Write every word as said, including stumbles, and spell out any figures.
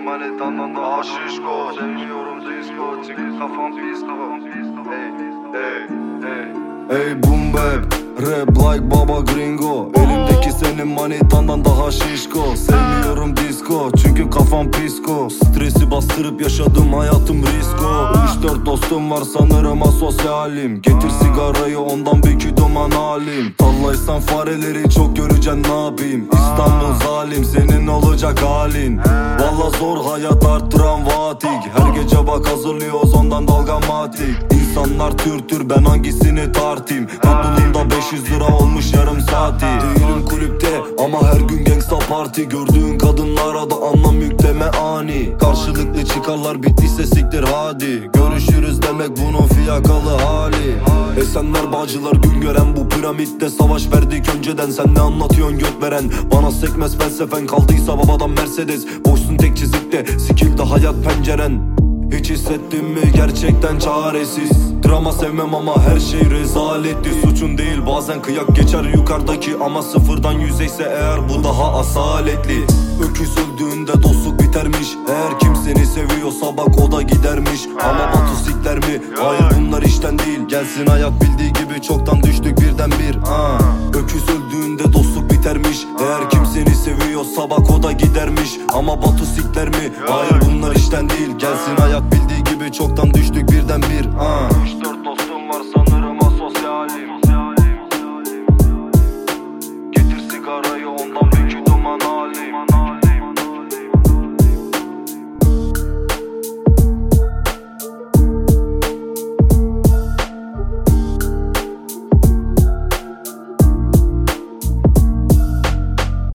senin manitandan daha şişko. Sevmiyorum disco çünkü kafam pisko. Hey hey hey. Ey boom bap, rap like baba gringo. Elimdeki senin manitandan daha şişko. Sevmiyorum disco çünkü kafam pisko. Stresi bastırıp yaşadım hayatım risko. Üç dört dostum var sanırım asosyalim. Getir sigarayı ondan bir ki duman halim. Tallaysan fareleri çok göreceksin ne yapayım. İstanbul zalim senin olacak halin. Valla zor hayat arttıran vatik. Her gece bak hazırlıyoruz ondan dalgamatik. İnsanlar tür tür ben hangisini tartayım. Mutluluğumda beş yüz lira olmuş yarım saati. Değilim kulüpte ama her gün gangsta parti. Gördüğün kadınlara da anlam yükleme ani. Karşılıklı çıkarlar bittiyse siktir hadi. Görüşürüz demek bunun fiyakalı hali. Esenler Bağcılar gün gören bu piramitte savaş verdik önceden. Sen ne anlatıyorsun göt veren? Bana sekmez felsefen kaldıysa babadan Mercedes. Boşsun tek çizikte sikildi hayat penceren. Hiç hissettin mi gerçekten çaresiz? Drama sevmem ama her şey rezaletli. Suçun değil bazen kıyak geçer yukarıdaki. Ama sıfırdan yüzeyse eğer bu daha asaletli. Öküz öldüğünde dostluk bitermiş. Eğer kim seni seviyorsa bak o da gidermiş. Ama Batu sikler mi? Hayır bunlar işten değil. Gelsin hayat bildiği gibi çoktan düştük birden bir. ha. Öküz öldüğünde dostluk bitermiş. Eğer kim seni seviyorsa bak o da gidermiş. Ama Batu sikler mi? Hayır bunlar işten değil. Gelsin hayat bildiği gibi çoktan düştük birden bir. ha.